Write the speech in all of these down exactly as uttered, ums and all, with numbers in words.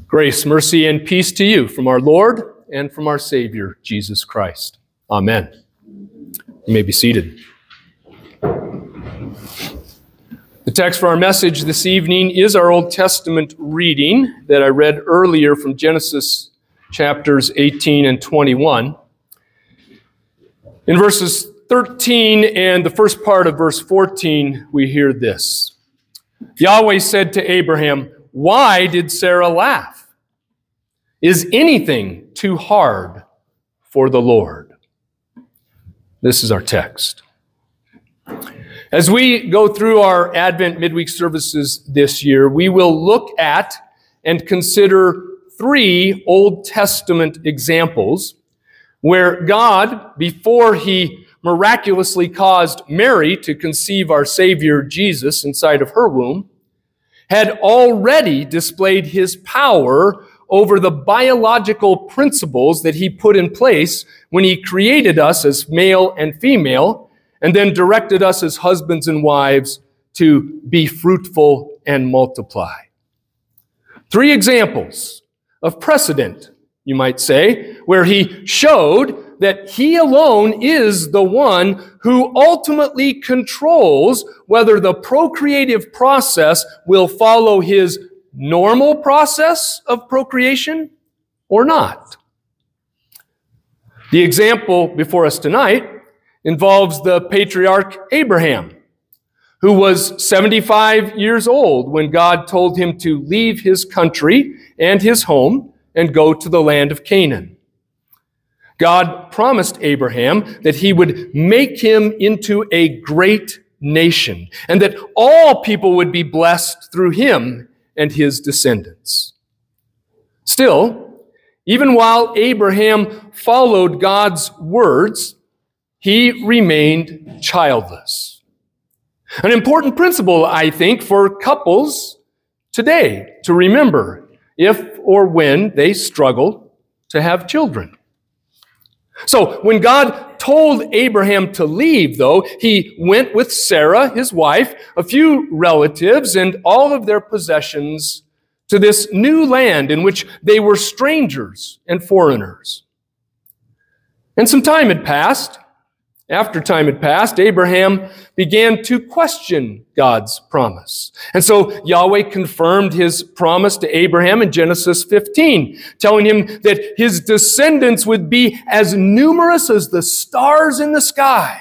Grace, mercy, and peace to you from our Lord and from our Savior, Jesus Christ. Amen. You may be seated. The text for our message this evening is our Old Testament reading that I read earlier from Genesis chapters eighteen and twenty-one. In verses thirteen and the first part of verse fourteen, we hear this. Yahweh said to Abraham, "Why did Sarah laugh? Is anything too hard for the Lord?" This is our text. As we go through our Advent midweek services this year, we will look at and consider three Old Testament examples where God, before he miraculously caused Mary to conceive our Savior Jesus inside of her womb, had already displayed his power over the biological principles that he put in place when he created us as male and female, and then directed us as husbands and wives to be fruitful and multiply. Three examples of precedent, you might say, where he showed that he alone is the one who ultimately controls whether the procreative process will follow his normal process of procreation or not. The example before us tonight involves the patriarch Abraham, who was seventy-five years old when God told him to leave his country and his home and go to the land of Canaan. God promised Abraham that he would make him into a great nation and that all people would be blessed through him and his descendants. Still, even while Abraham followed God's words, he remained childless. An important principle, I think, for couples today to remember if or when they struggle to have children. So when God told Abraham to leave, though, he went with Sarah, his wife, a few relatives, and all of their possessions to this new land in which they were strangers and foreigners. And some time had passed. After time had passed, Abraham began to question God's promise. And so Yahweh confirmed his promise to Abraham in Genesis fifteen, telling him that his descendants would be as numerous as the stars in the sky.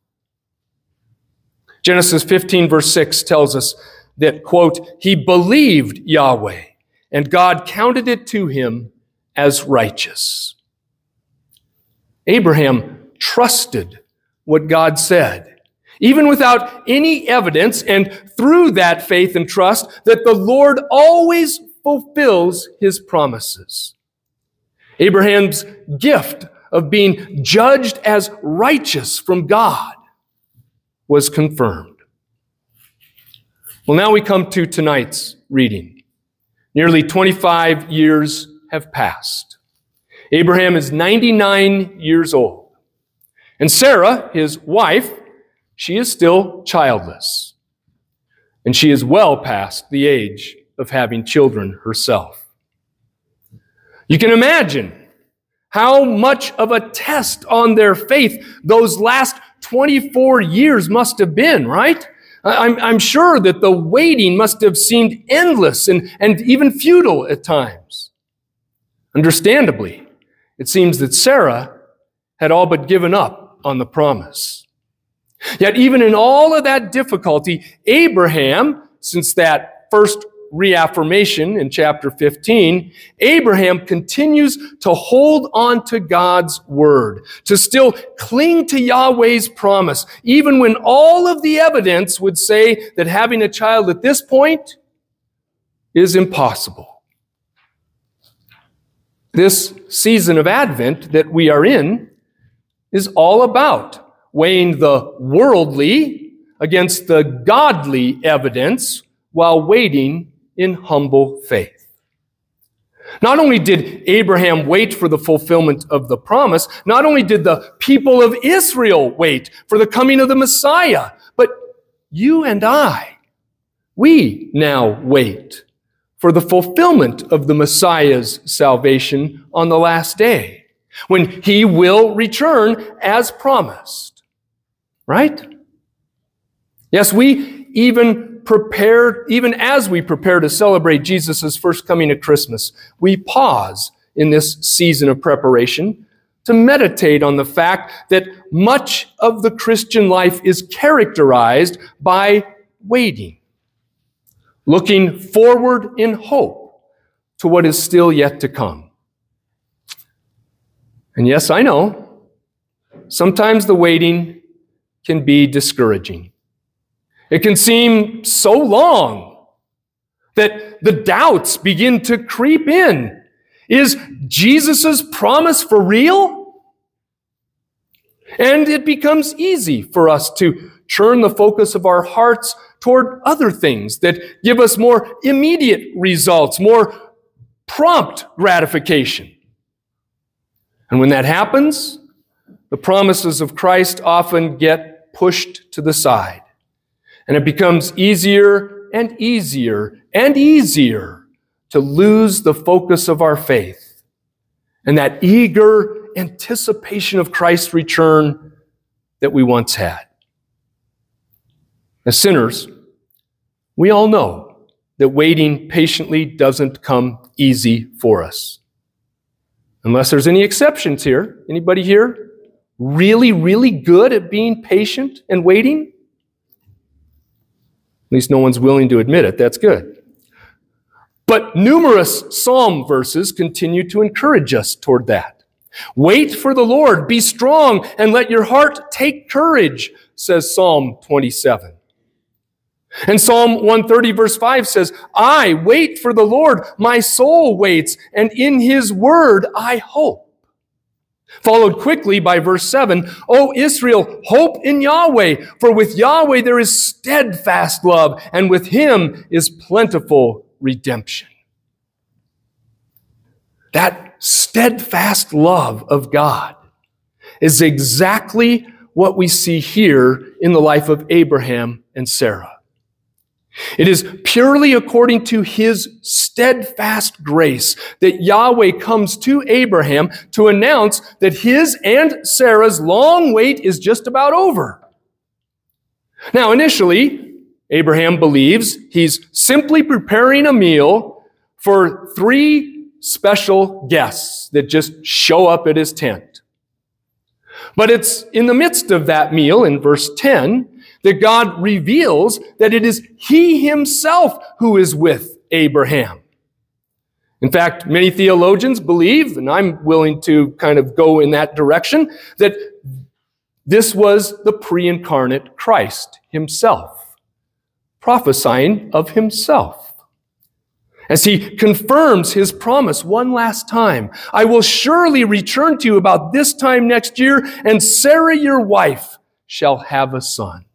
Genesis fifteen verse six tells us that, quote, he believed Yahweh, and God counted it to him as righteous. Abraham trusted what God said, even without any evidence, and through that faith and trust, that the Lord always fulfills his promises. Abraham's gift of being judged as righteous from God was confirmed. Well, now we come to tonight's reading. Nearly twenty-five years have passed. Abraham is ninety-nine years old. And Sarah, his wife, she is still childless. And she is well past the age of having children herself. You can imagine how much of a test on their faith those last twenty-four years must have been, right? I'm, I'm sure that the waiting must have seemed endless and, and even futile at times. Understandably, it seems that Sarah had all but given up on the promise. Yet even in all of that difficulty, Abraham, since that first reaffirmation in chapter fifteen, Abraham continues to hold on to God's word, to still cling to Yahweh's promise, even when all of the evidence would say that having a child at this point is impossible. This season of Advent that we are in is all about weighing the worldly against the godly evidence while waiting in humble faith. Not only did Abraham wait for the fulfillment of the promise, not only did the people of Israel wait for the coming of the Messiah, but you and I, we now wait for the fulfillment of the Messiah's salvation on the last day, when he will return as promised. Right? Yes, we even prepare, even as we prepare to celebrate Jesus' first coming at Christmas, we pause in this season of preparation to meditate on the fact that much of the Christian life is characterized by waiting, looking forward in hope to what is still yet to come. And yes, I know, sometimes the waiting can be discouraging. It can seem so long that the doubts begin to creep in. Is Jesus' promise for real? And it becomes easy for us to turn the focus of our hearts toward other things that give us more immediate results, more prompt gratification. And when that happens, the promises of Christ often get pushed to the side. And it becomes easier and easier and easier to lose the focus of our faith and that eager anticipation of Christ's return that we once had. As sinners, we all know that waiting patiently doesn't come easy for us. Unless there's any exceptions here. Anybody here really, really good at being patient and waiting? At least no one's willing to admit it. That's good. But numerous psalm verses continue to encourage us toward that. Wait for the Lord, be strong, and let your heart take courage, says Psalm twenty-seven. And Psalm one thirty verse five says, I wait for the Lord, my soul waits, and in his word I hope. Followed quickly by verse seven, O Israel, hope in Yahweh, for with Yahweh there is steadfast love, and with him is plentiful redemption. That steadfast love of God is exactly what we see here in the life of Abraham and Sarah. It is purely according to his steadfast grace that Yahweh comes to Abraham to announce that his and Sarah's long wait is just about over. Now, initially, Abraham believes he's simply preparing a meal for three special guests that just show up at his tent. But it's in the midst of that meal, in verse ten, that God reveals that it is he himself who is with Abraham. In fact, many theologians believe, and I'm willing to kind of go in that direction, that this was the pre-incarnate Christ himself, prophesying of himself. As he confirms his promise one last time, I will surely return to you about this time next year, and Sarah your wife shall have a son.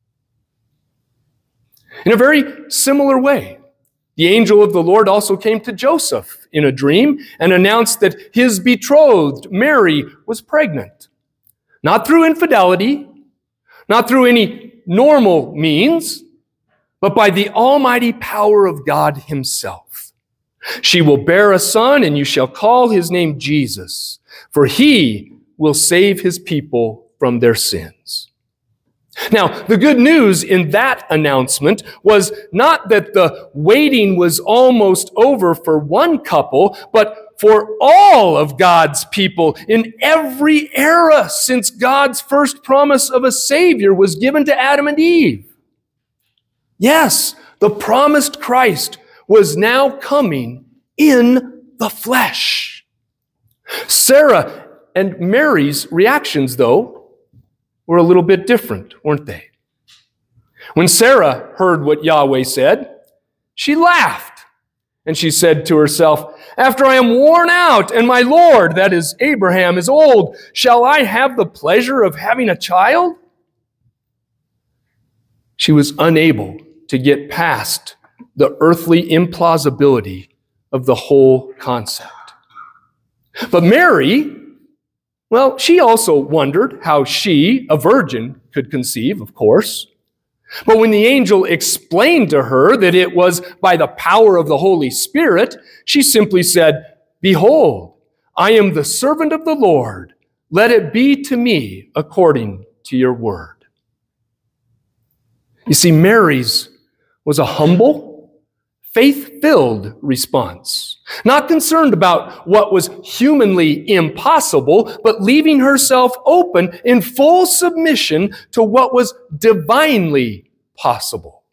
In a very similar way, the angel of the Lord also came to Joseph in a dream and announced that his betrothed, Mary, was pregnant. Not through infidelity, not through any normal means, but by the almighty power of God himself. She will bear a son, and you shall call his name Jesus, for he will save his people from their sins. Now, the good news in that announcement was not that the waiting was almost over for one couple, but for all of God's people in every era since God's first promise of a Savior was given to Adam and Eve. Yes, the promised Christ was now coming in the flesh. Sarah and Mary's reactions, though, were a little bit different, weren't they? When Sarah heard what Yahweh said, she laughed, and she said to herself, after I am worn out and my Lord, that is Abraham, is old, shall I have the pleasure of having a child? She was unable to get past the earthly implausibility of the whole concept. But Mary, well, she also wondered how she, a virgin, could conceive, of course. But when the angel explained to her that it was by the power of the Holy Spirit, she simply said, "Behold, I am the servant of the Lord. Let it be to me according to your word." You see, Mary's was a humble, faith-filled response, not concerned about what was humanly impossible, but leaving herself open in full submission to what was divinely possible.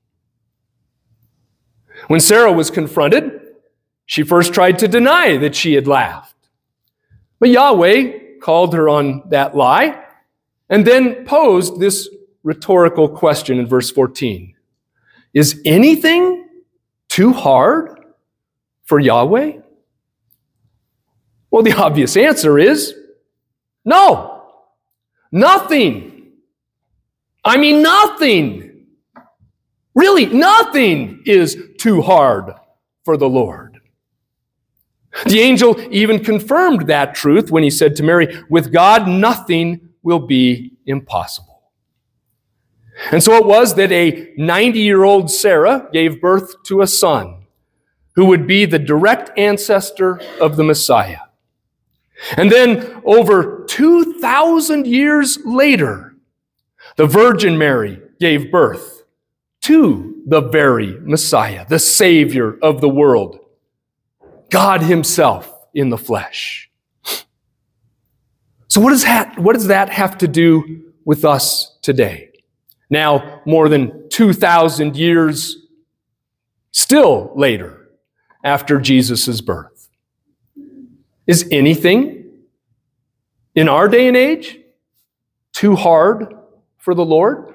When Sarah was confronted, she first tried to deny that she had laughed. But Yahweh called her on that lie and then posed this rhetorical question in verse fourteen. Is anything too hard for Yahweh? Well, the obvious answer is no. Nothing. I mean, nothing. Really, nothing is too hard for the Lord. The angel even confirmed that truth when he said to Mary, "With God, nothing will be impossible." And so it was that a ninety-year-old Sarah gave birth to a son who would be the direct ancestor of the Messiah. And then over two thousand years later, the Virgin Mary gave birth to the very Messiah, the Savior of the world, God himself in the flesh. So what does that, what does that have to do with us today? Now, more than two thousand years still later after Jesus' birth. Is anything in our day and age too hard for the Lord?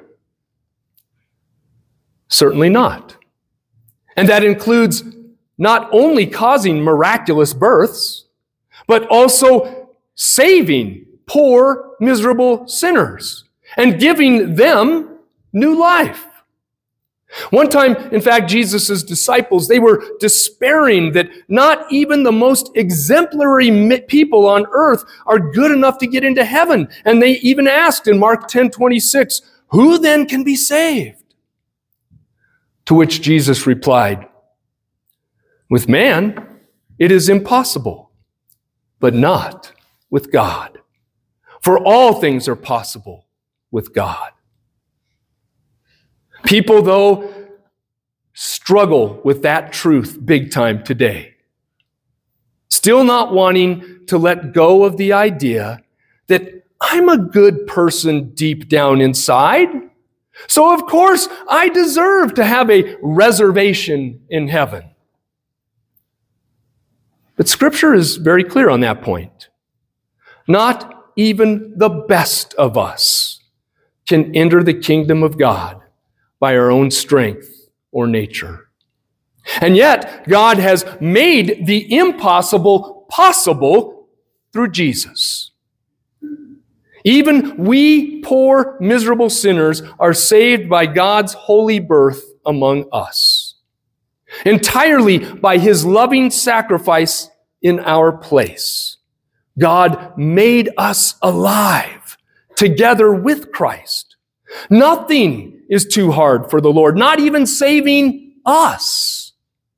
Certainly not. And that includes not only causing miraculous births, but also saving poor, miserable sinners and giving them new life. One time, in fact, Jesus' disciples, they were despairing that not even the most exemplary people on earth are good enough to get into heaven. And they even asked in Mark ten twenty-six, "Who then can be saved?" To which Jesus replied, "With man, it is impossible, but not with God. For all things are possible with God." People, though, struggle with that truth big time today. Still not wanting to let go of the idea that I'm a good person deep down inside, so of course I deserve to have a reservation in heaven. But Scripture is very clear on that point. Not even the best of us can enter the kingdom of God by our own strength or nature. And yet, God has made the impossible possible through Jesus. Even we poor, miserable sinners are saved by God's holy birth among us, entirely by His loving sacrifice in our place. God made us alive together with Christ. Nothing is too hard for the Lord, not even saving us.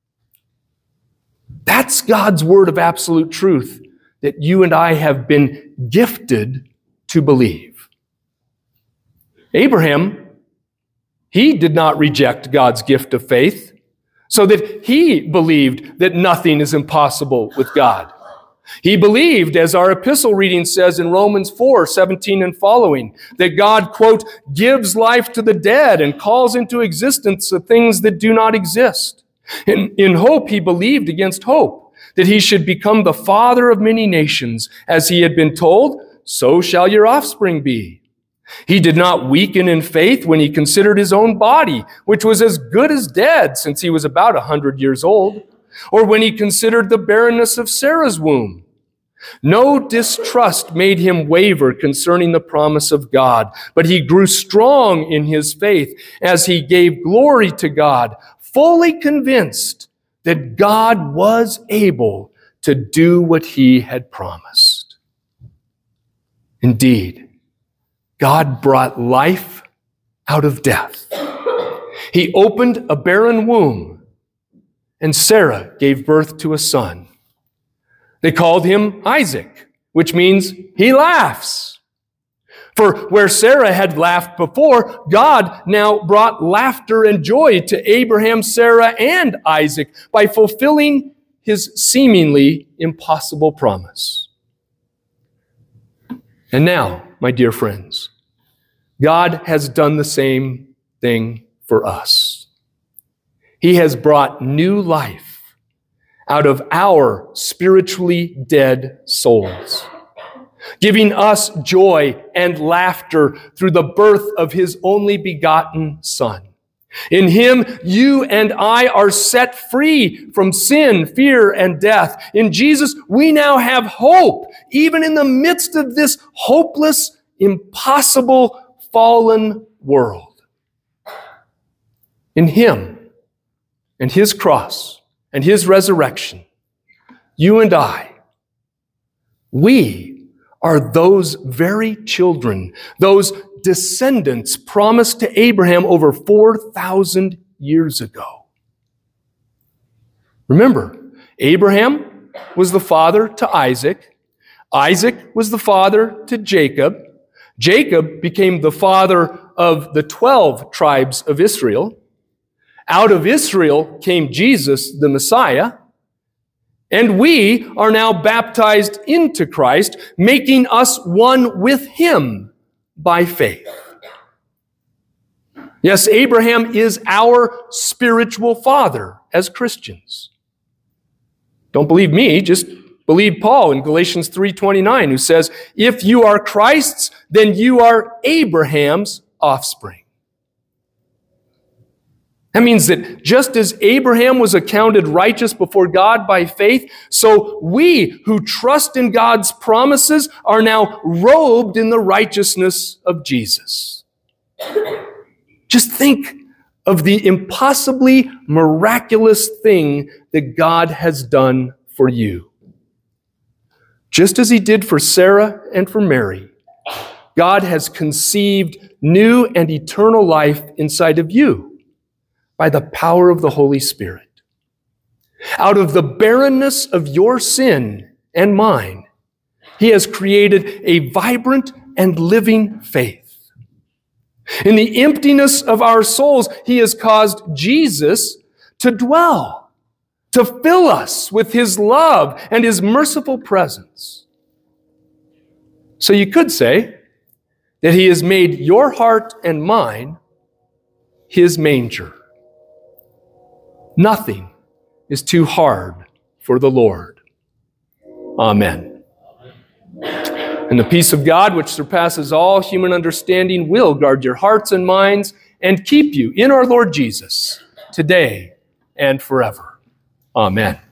That's God's word of absolute truth that you and I have been gifted to believe. Abraham, he did not reject God's gift of faith, so that he believed that nothing is impossible with God. He believed, as our epistle reading says in Romans four, seventeen and following, that God, quote, gives life to the dead and calls into existence the things that do not exist. In, in hope, he believed against hope that he should become the father of many nations, as he had been told, so shall your offspring be. He did not weaken in faith when he considered his own body, which was as good as dead since he was about a hundred years old, or when he considered the barrenness of Sarah's womb. No distrust made him waver concerning the promise of God, but he grew strong in his faith as he gave glory to God, fully convinced that God was able to do what he had promised. Indeed, God brought life out of death He opened a barren womb, and Sarah gave birth to a son. They called him Isaac, which means he laughs. For where Sarah had laughed before, God now brought laughter and joy to Abraham, Sarah, and Isaac by fulfilling his seemingly impossible promise. And now, my dear friends, God has done the same thing for us. He has brought new life out of our spiritually dead souls, giving us joy and laughter through the birth of his only begotten Son. In him, you and I are set free from sin, fear, and death. In Jesus, we now have hope, even in the midst of this hopeless, impossible, fallen world. In him and his cross and his resurrection, you and I, we are those very children, those descendants promised to Abraham over four thousand years ago. Remember, Abraham was the father to Isaac. Isaac was the father to Jacob. Jacob became the father of the twelve tribes of Israel. Out of Israel came Jesus, the Messiah. And we are now baptized into Christ, making us one with him by faith. Yes, Abraham is our spiritual father as Christians. Don't believe me, just believe Paul in Galatians three twenty-nine, who says, if you are Christ's, then you are Abraham's offspring. That means that just as Abraham was accounted righteous before God by faith, so we who trust in God's promises are now robed in the righteousness of Jesus. Just think of the impossibly miraculous thing that God has done for you. Just as he did for Sarah and for Mary, God has conceived new and eternal life inside of you by the power of the Holy Spirit. Out of the barrenness of your sin and mine, he has created a vibrant and living faith. In the emptiness of our souls, he has caused Jesus to dwell, to fill us with his love and his merciful presence. So you could say that he has made your heart and mine his manger. Nothing is too hard for the Lord. Amen. And the peace of God, which surpasses all human understanding, will guard your hearts and minds and keep you in our Lord Jesus today and forever. Amen.